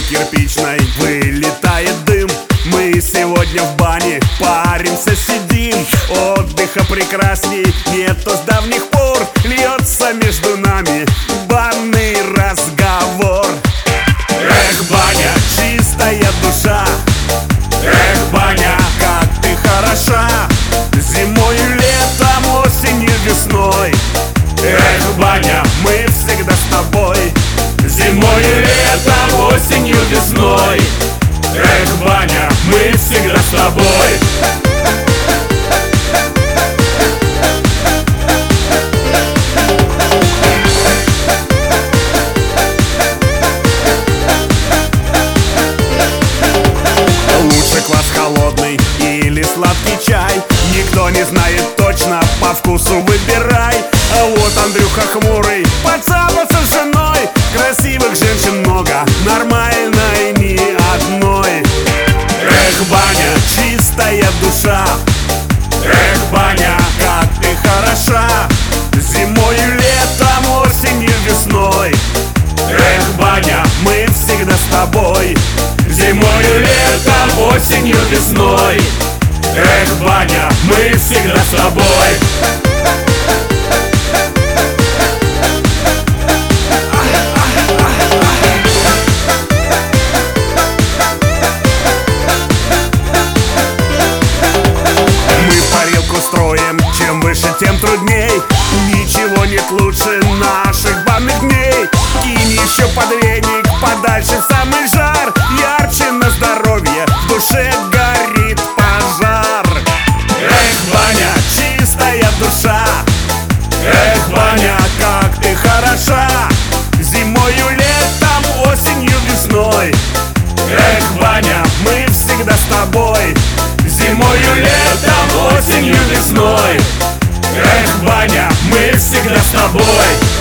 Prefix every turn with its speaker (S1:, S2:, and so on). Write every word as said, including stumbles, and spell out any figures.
S1: кирпичной вылетает дым. Мы сегодня в бане паримся, сидим. Отдыха прекрасней нету с давних пор. Льется между нами банный разговор. Эх, баня, чистая душа. Эх, баня, как ты хороша. Зимою, летом, осенью, весной. Эх, баня, мы всегда с тобой. Зимою, летом, осенью, весной. Эх, баня, мы всегда с тобой. Лучше квас холодный или сладкий чай, никто не знает точно, по вкусу выбирай. А вот Андрюха хмурый поцапался с женой. Красивых женщин много, нормальной ни одной. Эх, баня, чистая душа. Эх, баня, как ты хороша. Зимою, летом, осенью, весной. Эх, баня, мы всегда с тобой. Зимою, летом, осенью, весной. Эх, баня, мы всегда с тобой. Строим, чем выше, тем трудней. Ничего нет лучше наших банных дней. Кинь еще под веник, подальше в самый жар. Ярче на здоровье, в душе горит пожар. Эх, баня, чистая душа. Эх, баня, как ты хороша. Зимою, летом, осенью, весной. Эх, баня, мы всегда с тобой. Зимою, летом, осенью, весной. Эх, баня, мы всегда с тобой.